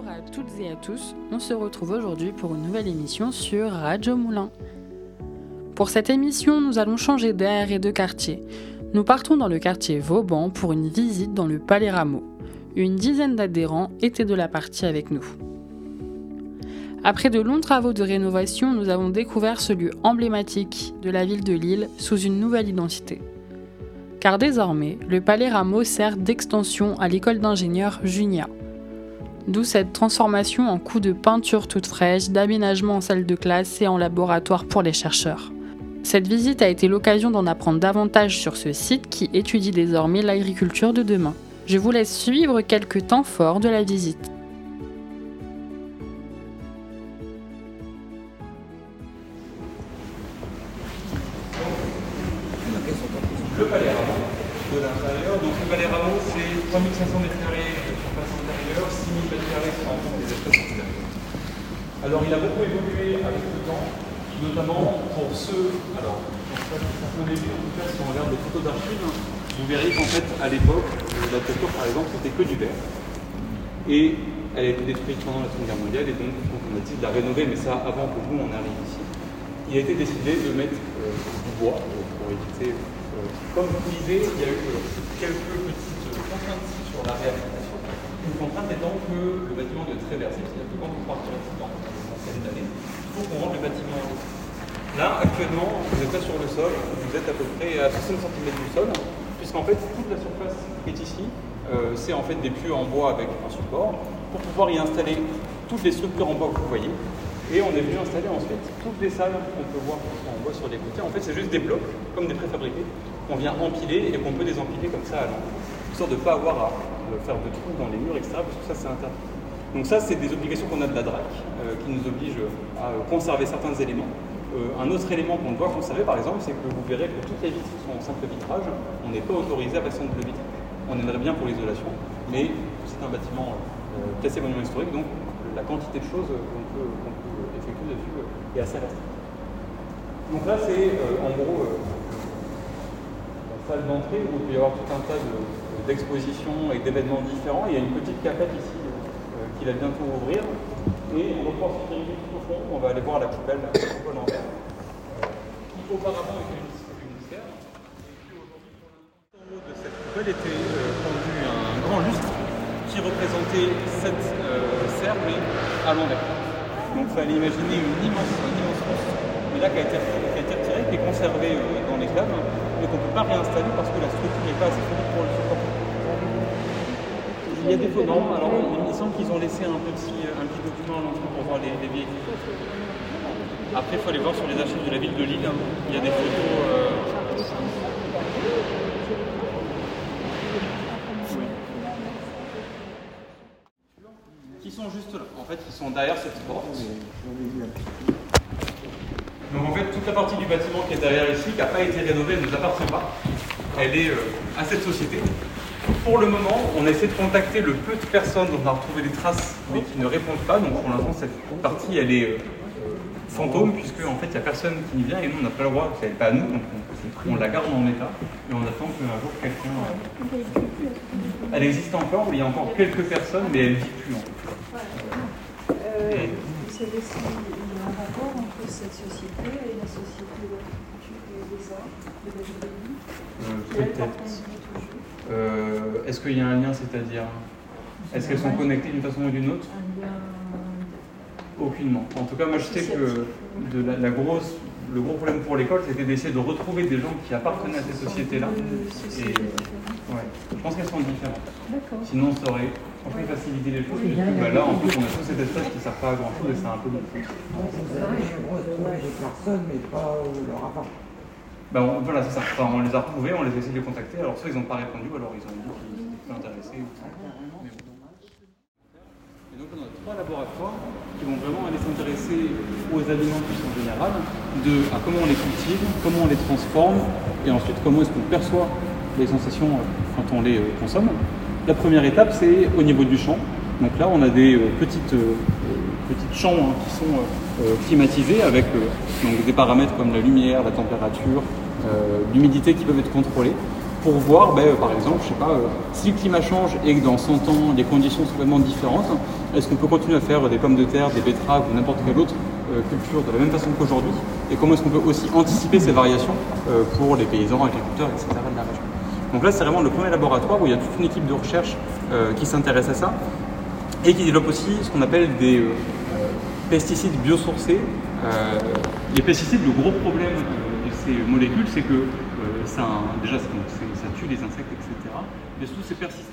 à toutes et à tous, on se retrouve aujourd'hui pour une nouvelle émission sur Radio Moulin. Pour cette émission, nous allons changer d'air et de quartier. Nous partons dans le quartier Vauban pour une visite dans le Palais Rameau. Une dizaine d'adhérents étaient de la partie avec nous. Après de longs travaux de rénovation, nous avons découvert ce lieu emblématique de la ville de Lille sous une nouvelle identité. Car désormais, le Palais Rameau sert d'extension à l'école d'ingénieurs Junia. D'où cette transformation en coups de peinture toute fraîche, d'aménagement en salle de classe et en laboratoire pour les chercheurs. Cette visite a été l'occasion d'en apprendre davantage sur ce site qui étudie désormais l'agriculture de demain. Je vous laisse suivre quelques temps forts de la visite. Le Palais Rameau de l'intérieur. Donc le Palais Rameau, c'est 3500 m² de surface intérieure, 6000 m² sur l'ensemble des espaces extérieurs. Alors il a beaucoup évolué avec le temps, notamment pour ceux. Alors, au début, en tout cas, si on regarde les photos d'archives, vous verrez qu'en fait, à l'époque, la toiture par exemple, c'était que du verre. Et elle a été détruite pendant la Seconde Guerre mondiale, et donc on a dit de la rénover, mais ça avant que nous on arrive ici. Il a été décidé de mettre du bois pour éviter. Comme vous le disiez, il y a eu quelques petites contraintes sur la réhabilitation. Une contrainte étant que le bâtiment doit être réversible, c'est-à-dire que quand vous partez dans une centaine d'années, il faut qu'on rende le bâtiment en haut. Là, actuellement, vous n'êtes pas sur le sol, vous êtes à peu près à 60 cm du sol, puisqu'en fait, toute la surface qui est ici, c'est en fait des pieux en bois avec un support, pour pouvoir y installer toutes les structures en bois que vous voyez. Et on est venu installer ensuite toutes les salles qu'on peut voir en bois sur les côtés. En fait, c'est juste des blocs, comme des préfabriqués, qu'on vient empiler et qu'on peut désempiler comme ça à l'envers. Histoire de ne pas avoir à faire de trous dans les murs extérieurs, parce que ça, c'est interdit. Donc ça, c'est des obligations qu'on a de la DRAC, qui nous oblige à conserver certains éléments. Un autre élément qu'on doit conserver, par exemple, c'est que vous verrez que toutes les vitres sont en simple vitrage. On n'est pas autorisé à passer en double vitre. On aimerait bien pour l'isolation, mais c'est un bâtiment classé monument historique, donc la quantité de choses qu'on peut effectuer dessus est assez restreinte. Donc là, c'est en gros la salle d'entrée où il peut y avoir tout un tas d'expositions et d'événements différents. Il y a une petite cafette ici qui va bientôt ouvrir. Et on va pouvoir se diriger tout au fond. On va aller voir la coupole en verre, qui auparavant était une serre. Et puis aujourd'hui, pour l'instant, en haut de cette coupole était pendu un grand lustre qui représentait cette serre, mais à l'envers. Donc il fallait imaginer un immense lustre, mais là qui a été retiré, qui est conservé dans les caves, mais qu'on ne peut pas réinstaller parce que la structure n'est pas assez solide pour le supporter. Il y a des photos, alors il me semble qu'ils ont laissé un petit document à l'entrée pour voir les vieilles photos. Après, il faut aller voir sur les archives de la ville de Lille, il y a des photos. Qui sont juste là, en fait, qui sont derrière cette porte. Donc en fait, toute la partie du bâtiment qui est derrière ici, qui n'a pas été rénovée, elle ne nous appartient pas. Elle est à cette société. Pour le moment, on essaie de contacter le peu de personnes dont on a retrouvé des traces, mais qui ne répondent pas. Donc pour l'instant, cette partie, elle est fantôme, puisque en fait, il n'y a personne qui y vient et nous, on n'a pas le droit, elle n'est pas à nous, donc on la garde en état et on attend qu'un jour quelqu'un. Elle existe encore, il y a encore quelques personnes, mais elle ne vit plus en fait. Vous savez s'il y a un rapport entre cette société et la société des arts de la ville peut-être. Est-ce qu'il y a un lien, c'est-à-dire est-ce qu'elles sont connectées d'une façon ou d'une autre? Aucunement. En tout cas, moi je sais que le gros problème pour l'école, c'était d'essayer de retrouver des gens qui appartenaient à ces sociétés-là. Et ouais, je pense qu'elles sont différentes. Sinon, ça aurait franchement facilité les choses. Là, en plus, on a tous cet espace qui ne sert pas à grand-chose et c'est un peu difficile. Personne, mais pas leur appart. Voilà, c'est ça. Enfin, on les a retrouvés, on les a essayé de les contacter. Alors, soit ils n'ont pas répondu, ou alors ils ont dit qu'ils étaient plus intéressés. Et donc, on a 3 laboratoires qui vont vraiment aller s'intéresser aux aliments de façon générale, à comment on les cultive, comment on les transforme, et ensuite comment est-ce qu'on perçoit les sensations quand on les consomme. La première étape, c'est au niveau du champ. Donc là, on a des petites champs qui sont climatisés avec donc des paramètres comme la lumière, la température, l'humidité qui peuvent être contrôlés. pour voir, par exemple, je sais pas, si le climat change et que dans 100 ans, les conditions sont vraiment différentes, est-ce qu'on peut continuer à faire des pommes de terre, des betteraves ou n'importe quelle autre culture de la même façon qu'aujourd'hui? Et comment est-ce qu'on peut aussi anticiper ces variations pour les paysans, agriculteurs, etc. de la région? Donc là, c'est vraiment le premier laboratoire où il y a toute une équipe de recherche qui s'intéresse à ça et qui développe aussi ce qu'on appelle des pesticides biosourcés. Les pesticides, le gros problème de ces molécules, c'est que ça tue les insectes, etc. Mais surtout, c'est persistant.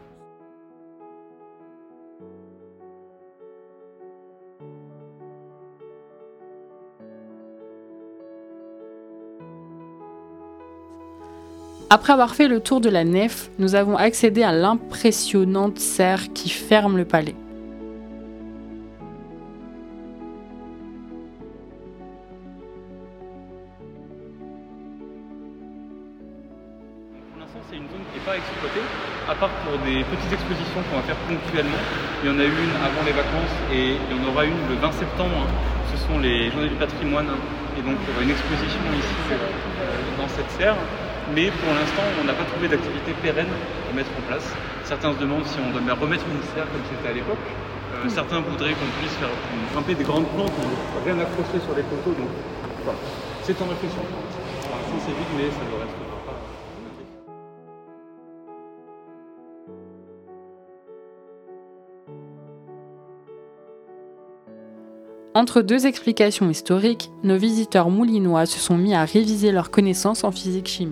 Après avoir fait le tour de la nef, nous avons accédé à l'impressionnante serre qui ferme le palais. Pour l'instant, c'est une zone qui n'est pas exploitée, à part pour des petites expositions qu'on va faire ponctuellement. Il y en a une avant les vacances et il y en aura une le 20 septembre. Ce sont les Journées du patrimoine. Et donc, il y aura une exposition ici dans cette serre. Mais pour l'instant, on n'a pas trouvé d'activité pérenne à mettre en place. Certains se demandent si on doit remettre une serre comme c'était à l'époque. Certains voudraient qu'on puisse faire grimper des grandes plantes, rien accrocher sur les poteaux. Donc, voilà. C'est en réflexion. Pour l'instant, c'est vide, mais ça ne restera pas. Entre deux explications historiques, nos visiteurs moulinois se sont mis à réviser leurs connaissances en physique-chimie.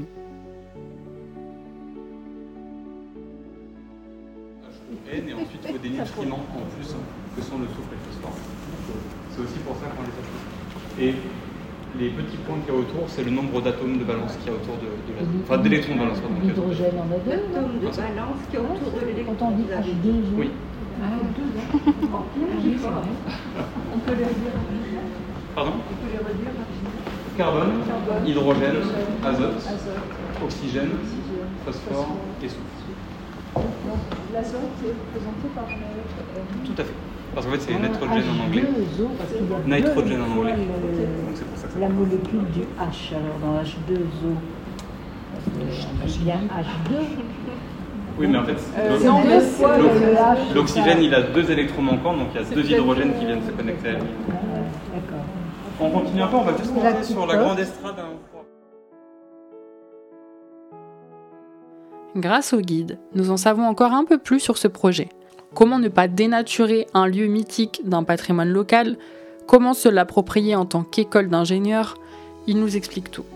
Et ensuite il faut des nutriments en plus que sont le soufre et le phosphore. C'est aussi pour ça qu'on les a choisis. Et les petits points qu'il y a autour, c'est le nombre d'atomes de valence qu'il y a autour de l'atome. Enfin, d'électrons de valence. L'hydrogène en a deux. L'atome de valence qui est autour de l'électron. Quand on dit H2, oui. On peut les redire. Pardon? On peut les redire. Carbone, hydrogène, azote, oxygène, phosphore et soufre. Donc l'azote est représenté par la lettre N. Tout à fait. Parce qu'en fait, c'est nitrogène en anglais. Nitrogène en anglais. Donc c'est pour ça que ça la molécule du H, alors dans H2O. Il y a H2. Oui, mais en fait, l'oxygène, il a deux électrons manquants, donc il y a deux hydrogènes qui viennent se connecter à lui. D'accord. On continue un peu, on va juste monter sur la grande estrade. Grâce au guide, nous en savons encore un peu plus sur ce projet. Comment ne pas dénaturer un lieu mythique d'un patrimoine local? Comment se l'approprier en tant qu'école d'ingénieurs? Il nous explique tout.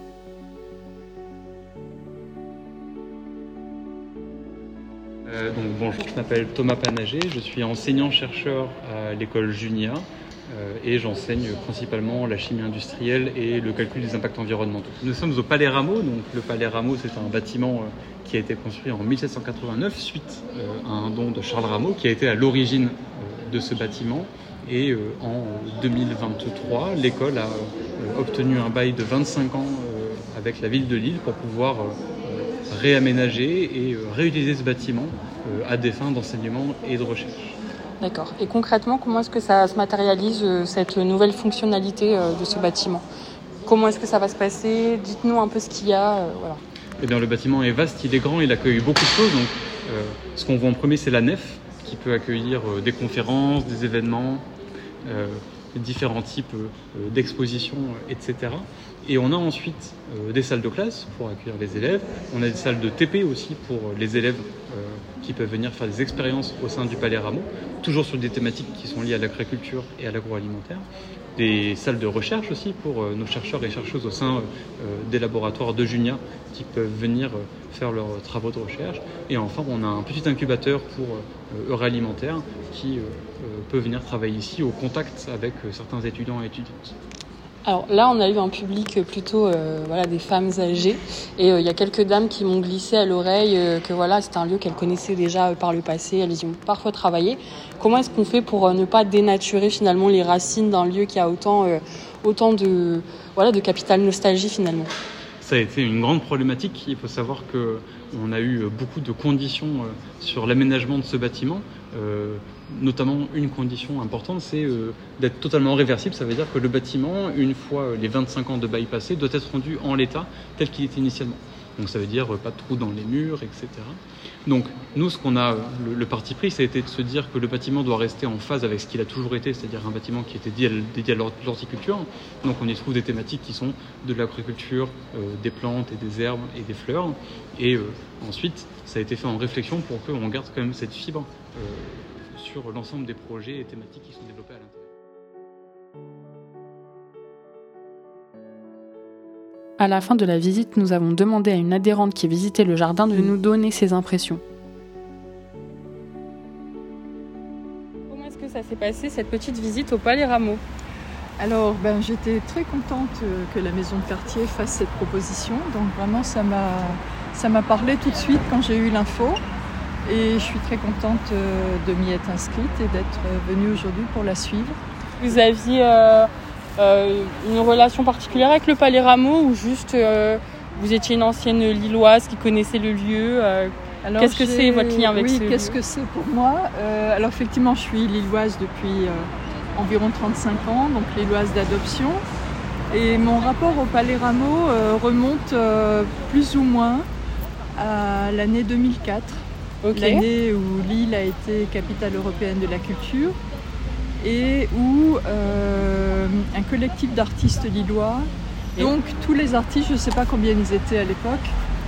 Bonjour, je m'appelle Thomas Panager, je suis enseignant-chercheur à l'école Junia et j'enseigne principalement la chimie industrielle et le calcul des impacts environnementaux. Nous sommes au Palais Rameau, donc le Palais Rameau c'est un bâtiment qui a été construit en 1789 suite à un don de Charles Rameau qui a été à l'origine de ce bâtiment. Et en 2023, l'école a obtenu un bail de 25 ans avec la ville de Lille pour pouvoir réaménager et réutiliser ce bâtiment à des fins d'enseignement et de recherche. D'accord. Et concrètement, comment est-ce que ça se matérialise, cette nouvelle fonctionnalité de ce bâtiment? Comment est-ce que ça va se passer? Dites-nous un peu ce qu'il y a. Voilà. Eh bien, le bâtiment est vaste, il est grand, il accueille beaucoup de choses. Donc, ce qu'on voit en premier, c'est la nef, qui peut accueillir des conférences, des événements, différents types d'expositions, etc. Et on a ensuite des salles de classe pour accueillir les élèves. On a des salles de TP aussi pour les élèves qui peuvent venir faire des expériences au sein du Palais Rameau, toujours sur des thématiques qui sont liées à l'agriculture et à l'agroalimentaire. Des salles de recherche aussi pour nos chercheurs et chercheuses au sein des laboratoires de Junia qui peuvent venir faire leurs travaux de recherche. Et enfin, on a un petit incubateur pour Euralimentaire qui peut venir travailler ici au contact avec certains étudiants et étudiantes. Alors là, on a eu un public plutôt des femmes âgées et il y a quelques dames qui m'ont glissé à l'oreille que c'est un lieu qu'elles connaissaient déjà par le passé, elles y ont parfois travaillé. Comment est-ce qu'on fait pour ne pas dénaturer finalement les racines d'un lieu qui a autant de capital nostalgie finalement? Ça a été une grande problématique. Il faut savoir qu'on a eu beaucoup de conditions sur l'aménagement de ce bâtiment. Notamment une condition importante, c'est d'être totalement réversible. Ça veut dire que le bâtiment, une fois les 25 ans de bail passé, doit être rendu en l'état tel qu'il était initialement. Donc ça veut dire pas de trous dans les murs, etc. Donc nous, ce qu'on a, le parti pris, ça a été de se dire que le bâtiment doit rester en phase avec ce qu'il a toujours été, c'est-à-dire un bâtiment qui était dédié à l'horticulture. Donc on y trouve des thématiques qui sont de l'agriculture, des plantes et des herbes et des fleurs. Et ensuite, ça a été fait en réflexion pour qu'on garde quand même cette fibre sur l'ensemble des projets et thématiques qui sont développés à l'intérieur. À la fin de la visite, nous avons demandé à une adhérente qui visitait le jardin de nous donner ses impressions. Comment est-ce que ça s'est passé, cette petite visite au Palais Rameau ? Alors, j'étais très contente que la maison de quartier fasse cette proposition. Donc vraiment, ça m'a parlé tout de suite quand j'ai eu l'info. Et je suis très contente de m'y être inscrite et d'être venue aujourd'hui pour la suivre. Vous aviez une relation particulière avec le Palais Rameau ou juste vous étiez une ancienne Lilloise qui connaissait le lieu Alors, qu'est-ce que c'est votre lien avec ce lieu ? Oui, qu'est-ce que c'est pour moi ? Alors effectivement, je suis Lilloise depuis environ 35 ans, donc Lilloise d'adoption. Et mon rapport au Palais Rameau remonte plus ou moins à l'année 2004. Okay. L'année où Lille a été capitale européenne de la culture et où un collectif d'artistes lillois, donc tous les artistes, je ne sais pas combien ils étaient à l'époque,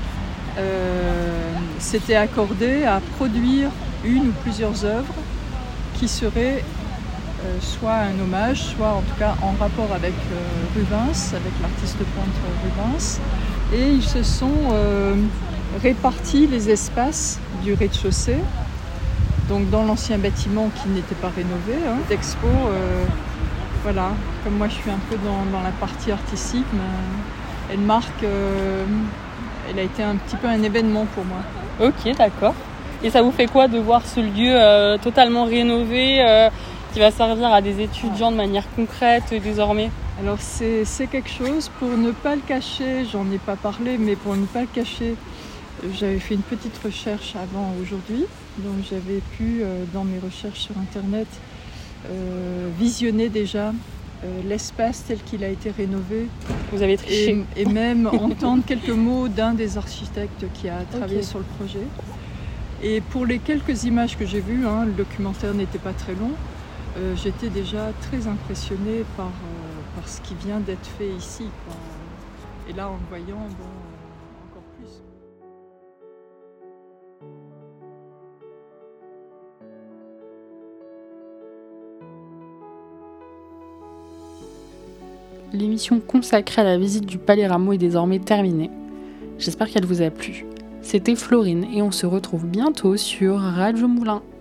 s'étaient accordés à produire une ou plusieurs œuvres qui seraient soit un hommage, soit en tout cas en rapport avec Rubens, avec l'artiste peintre Rubens. Et ils se sont répartis les espaces du rez-de-chaussée, donc dans l'ancien bâtiment qui n'était pas rénové, d'expo. Voilà, comme moi je suis un peu dans la partie artistique, elle marque, elle a été un petit peu un événement pour moi. Ok, d'accord. Et ça vous fait quoi de voir ce lieu totalement rénové qui va servir à des étudiants de manière concrète désormais ? Alors c'est quelque chose, pour ne pas le cacher, j'en ai pas parlé, mais pour ne pas le cacher, j'avais fait une petite recherche avant aujourd'hui, donc j'avais pu, dans mes recherches sur Internet, visionner déjà l'espace tel qu'il a été rénové. Vous avez triché. Et même entendre quelques mots d'un des architectes qui a travaillé sur le projet. Et pour les quelques images que j'ai vues, le documentaire n'était pas très long, j'étais déjà très impressionnée par ce qui vient d'être fait ici, quoi. Et là, en le voyant, encore plus. L'émission consacrée à la visite du Palais Rameau est désormais terminée. J'espère qu'elle vous a plu. C'était Florine et on se retrouve bientôt sur Radio Moulin.